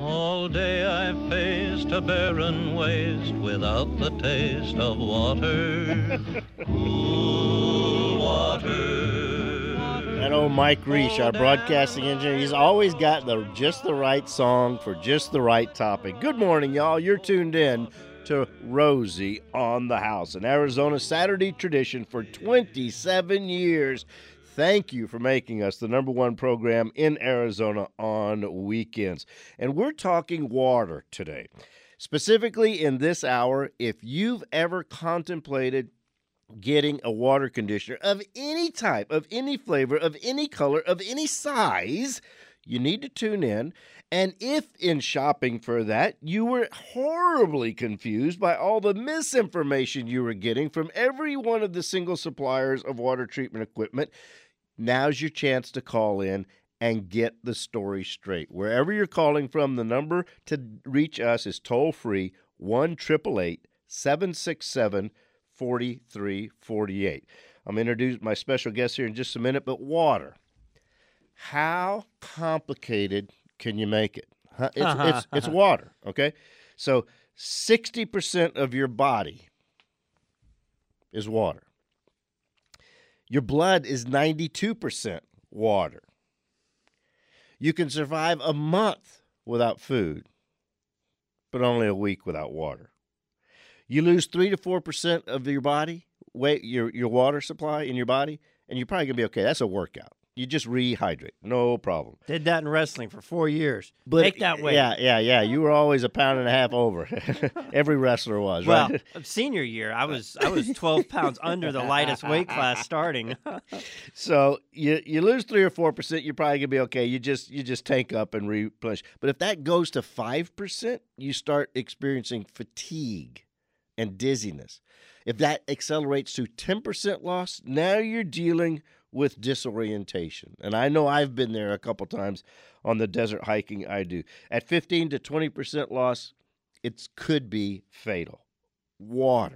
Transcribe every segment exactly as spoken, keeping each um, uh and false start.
All day I faced a barren waste without the taste of water. Cool water. That old Mike Reich, our broadcasting engineer, he's always got the just the right song for just the right topic. Good morning, y'all. You're tuned in to Rosie on the House, an Arizona Saturday tradition for twenty-seven years. Thank you for making us the number one program in Arizona on weekends. And we're talking water today. Specifically in this hour, if you've ever contemplated getting a water conditioner of any type, of any flavor, of any color, of any size, you need to tune in. And if in shopping for that, you were horribly confused by all the misinformation you were getting from every one of the single suppliers of water treatment equipment, now's your chance to call in and get the story straight. Wherever you're calling from, the number to reach us is toll-free, one eight eight eight, seven six seven, four three four eight. I'm going to introduce my special guest here in just a minute, but water. How complicated can you make it? Huh? It's, it's, it's water, okay? So sixty percent of your body is water. Your blood is ninety-two percent water. You can survive a month without food, but only a week without water. You lose three to four percent of your body, weight, your, your water supply in your body, and you're probably going to be okay. That's a workout. You just rehydrate. No problem. Did that in wrestling for four years. But Make that weight. Yeah, yeah, yeah. You were always a pound and a half over. Every wrestler was, well, right? Senior year, I was I was twelve pounds under the lightest weight class starting. So you you lose three or four percent, you're probably gonna be okay. You just you just tank up and replenish. But if that goes to five percent, you start experiencing fatigue and dizziness. If that accelerates to ten percent loss, now you're dealing with disorientation. And I know I've been there a couple times on the desert hiking I do. At fifteen to twenty percent loss, it could be fatal. Water.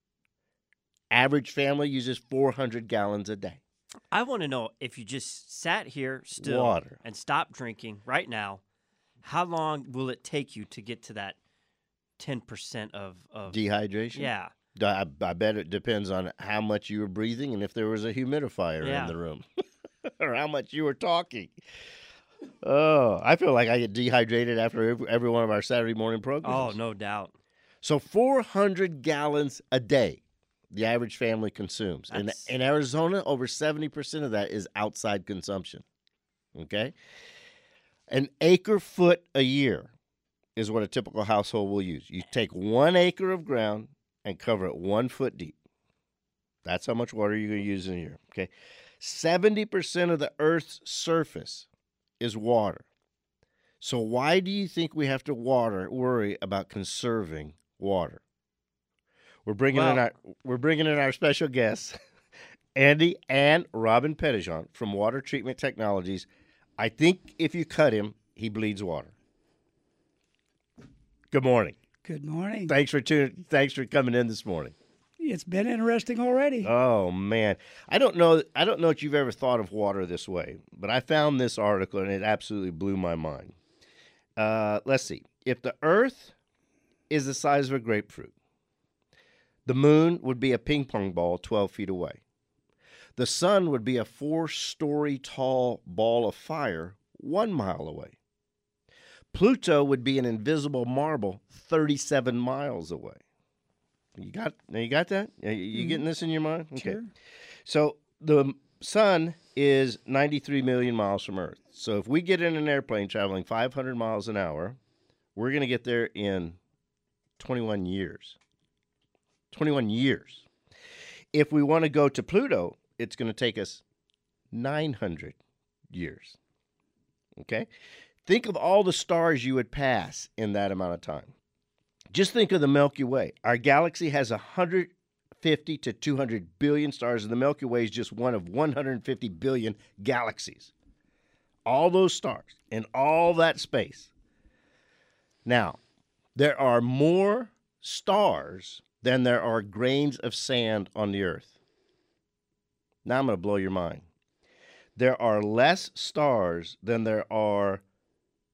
Average family uses four hundred gallons a day. I want to know, if you just sat here still Water. and stopped drinking right now, how long will it take you to get to that ten percent of, of Dehydration? Yeah. I, I bet it depends on how much you were breathing and if there was a humidifier Yeah. in the room or how much you were talking. Oh, I feel like I get dehydrated after every, every one of our Saturday morning Oh, programs. no doubt. So four hundred gallons a day the average family consumes. In, That's- in Arizona, over seventy percent of that is outside consumption. Okay? An acre foot a year is what a typical household will use. You take one acre of ground and cover it one foot deep. That's how much water you're going to use in a year. Okay? seventy percent of the Earth's surface is water. So why do you think we have to water worry about conserving water? We're bringing in Well- our we're bringing in our special guests, Andy and Robin Pettijohn from Water Treatment Technologies. I think if you cut him, he bleeds water. Good morning. Good morning. Thanks for tuning. Thanks for coming in this morning. It's been interesting already. Oh man, I don't know. I don't know if you've ever thought of water this way, but I found this article and it absolutely blew my mind. Uh, let's see. If the Earth is the size of a grapefruit, the moon would be a ping pong ball twelve feet away. The sun would be a four-story tall ball of fire one mile away. Pluto would be an invisible marble thirty-seven miles away. You got you got that? You, you getting this in your mind? Okay. Sure. So the sun is ninety-three million miles from Earth. So if we get in an airplane traveling five hundred miles an hour, we're going to get there in twenty-one years. twenty-one years. If we want to go to Pluto, it's going to take us nine hundred years. Okay? Think of all the stars you would pass in that amount of time. Just think of the Milky Way. Our galaxy has one hundred fifty to two hundred billion stars, and the Milky Way is just one of one hundred fifty billion galaxies. All those stars in all that space. Now, there are more stars than there are grains of sand on the earth. Now I'm going to blow your mind. There are less stars than there are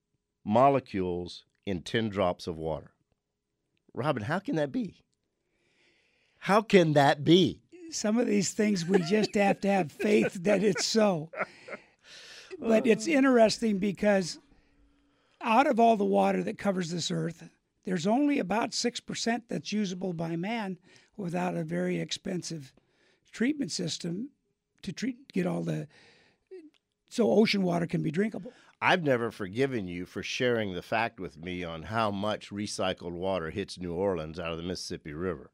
molecules in ten drops of water. Robin, how can that be? How can that be? Some of these things we just have to have faith that it's so. But it's interesting because out of all the water that covers this earth, there's only about six percent that's usable by man without a very expensive treatment system to treat get all the so ocean water can be drinkable. I've never forgiven you for sharing the fact with me on how much recycled water hits New Orleans out of the Mississippi River.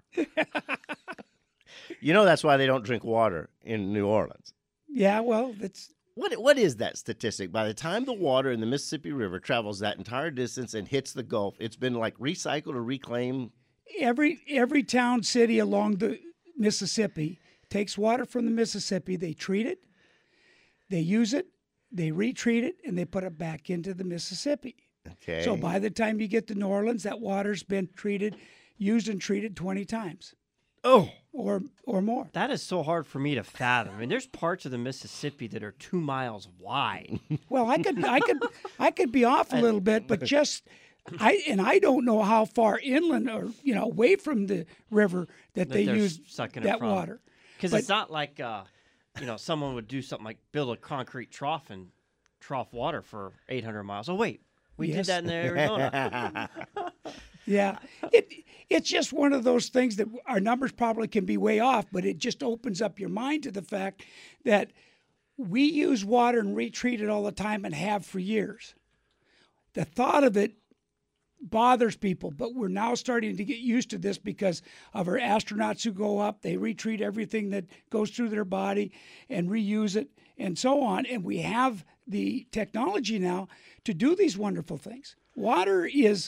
You know that's why they don't drink water in New Orleans. Yeah, well, that's What what is that statistic? By the time the water in the Mississippi River travels that entire distance and hits the Gulf, it's been like recycled or reclaimed? every every town city along the Mississippi takes water from the Mississippi, they treat it, they use it, they retreat it, and they put it back into the Mississippi. Okay. So by the time you get to New Orleans, that water's been treated, used and treated twenty times. Oh. Or or more. That is so hard for me to fathom. I mean, there's parts of the Mississippi that are two miles wide. Well, I could I could I could be off a little bit, but just I and I don't know how far inland or you know away from the river that, That they they're use sucking it that from. water. Because But- it's not like, uh, you know, someone would do something like build a concrete trough and trough water for eight hundred miles. Oh, wait, we Yes. did that in Arizona. Yeah, it it's just one of those things that our numbers probably can be way off, but it just opens up your mind to the fact that we use water and retreat it all the time and have for years. The thought of it bothers people, but we're now starting to get used to this because of our astronauts who go up. They retreat everything that goes through their body and reuse it and so on. And we have the technology now to do these wonderful things. Water is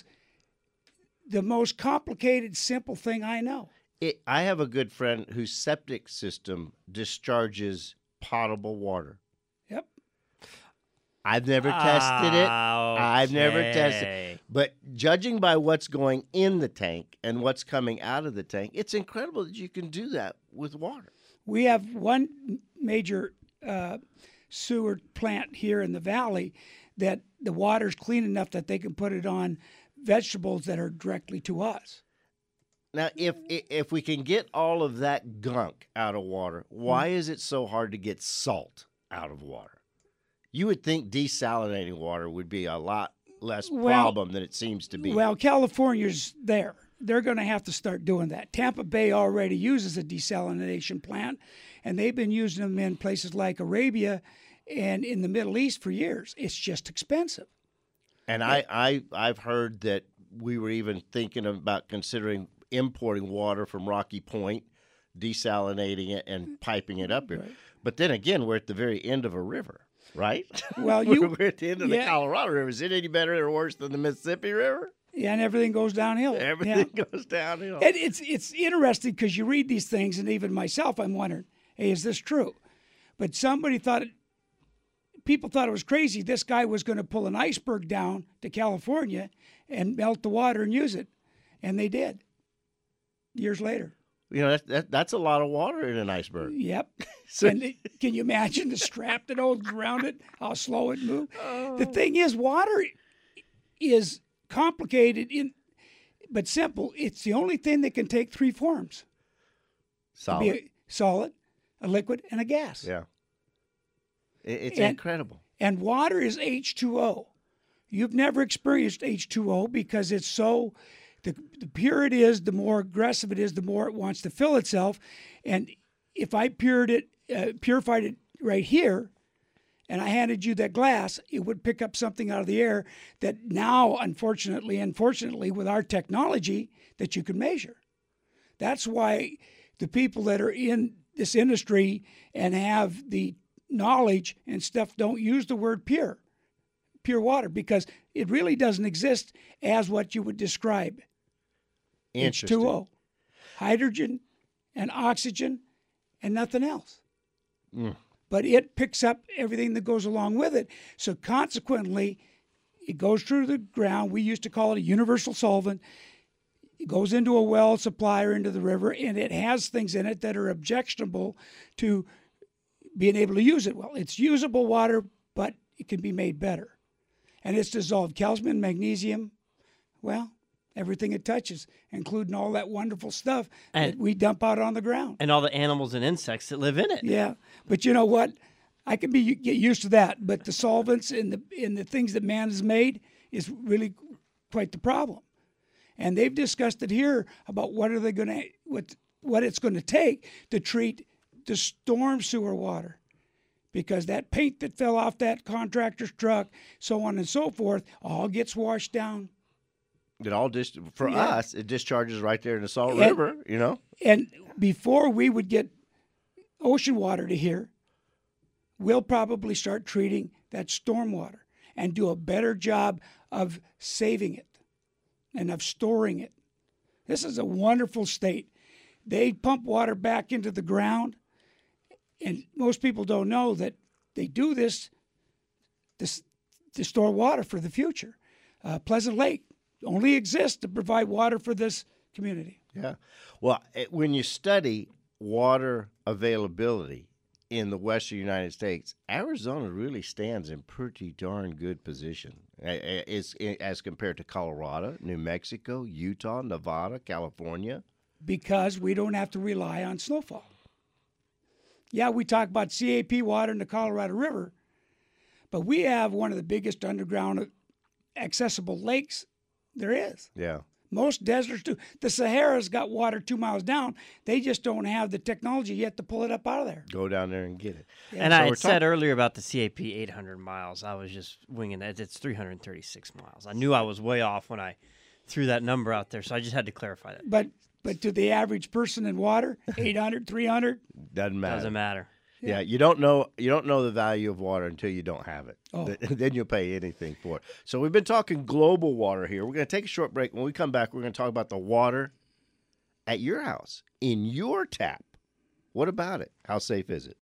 the most complicated, simple thing I know. It, I have a good friend whose septic system discharges potable water. Yep. I've never tested it. I've never tested Okay. it. But judging by what's going in the tank and what's coming out of the tank, it's incredible that you can do that with water. We have one major uh, sewer plant here in the valley that the water's clean enough that they can put it on vegetables that are directly to us. Now, if if we can get all of that gunk out of water, why is it so hard to get salt out of water? You would think desalinating water would be a lot less Well- problem than it seems to be. Well, California's there. They're going to have to start doing that. Tampa Bay already uses a desalination plant, and they've been using them in places like Arabia and in the Middle East for years. It's just expensive. And I, I, I've heard that we were even thinking about considering importing water from Rocky Point, desalinating it, and piping it up here. Right. But then again, we're at the very end of a river, right? Well, you- we're at the end of the yeah. Colorado River. Is it any better or worse than the Mississippi River? Yeah, and everything goes downhill. Everything Yeah. goes downhill. And it's it's interesting because you read these things, and even myself, I'm wondering, hey, is this true? But somebody thought it. People thought it was crazy. This guy was going to pull an iceberg down to California and melt the water and use it, and they did. Years later. You know, that, that, that's a lot of water in an iceberg. Yep. So- and it, can you imagine the strap that holds around it? How slow it moves. Oh. The thing is, water is complicated in, but simple. It's the only thing that can take three forms: Solid. be a solid, a liquid, and a gas. Yeah. It, it's And- incredible. And water is H two O. You've never experienced H two O because it's so, the, the purer it is, the more aggressive it is, the more it wants to fill itself. And if I pured it, uh, purified it right here, and I handed you that glass, it would pick up something out of the air that now, unfortunately, unfortunately, with our technology, that you can measure. That's why the people that are in this industry and have the knowledge and stuff don't use the word pure, pure water, because it really doesn't exist as what you would describe. H Interesting. two O, hydrogen and oxygen and nothing else. Mm. But it picks up everything that goes along with it. So consequently, it goes through the ground. We used to call it a universal solvent. It goes into a well supply or into the river, and it has things in it that are objectionable to being able to use it well. It's usable water, but it can be made better. and it's dissolved calcium and magnesium. Well, everything it touches, including all that wonderful stuff And- that we dump out on the ground. And all the animals and insects that live in it. Yeah, but you know what? I can be get used to that. But the solvents and the in the things that man has made is really quite the problem. And they've discussed it here about what are they going to what what it's going to take to treat the storm sewer water, because that paint that fell off that contractor's truck, so on and so forth, all gets washed down. It all dis- for Yeah. us, it discharges right there in the Salt And- River, you know? And before we would get ocean water to here, we'll probably start treating that storm water and do a better job of saving it and of storing it. This is a wonderful state. They pump water back into the ground, and most people don't know that they do this to, s- to store water for the future. Uh, Pleasant Lake only exists to provide water for this community. Yeah. Well, it, when you study water availability in the western United States, Arizona really stands in pretty darn good position. A- a- It's, as compared to Colorado, New Mexico, Utah, Nevada, California. Because we don't have to rely on snowfall. Yeah, we talk about C A P water in the Colorado River, but we have one of the biggest underground accessible lakes there is. Yeah. Most deserts do. The Sahara's got water two miles down. They just don't have the technology yet to pull it up out of there. Go down there and get it. And So I we're had said talk- earlier about the C A P eight hundred miles. I was just winging it. It's three hundred thirty-six miles. I knew I was way off when I threw that number out there, so I just had to clarify that. But but to the average person in water, eight hundred, three hundred, Doesn't matter. Doesn't matter. Yeah, you don't know you don't know the value of water until you don't have it. Oh. Th- Then you'll pay anything for it. So we've been talking global water here. We're going to take a short break. When we come back, we're going to talk about the water at your house, in your tap. What about it? How safe is it?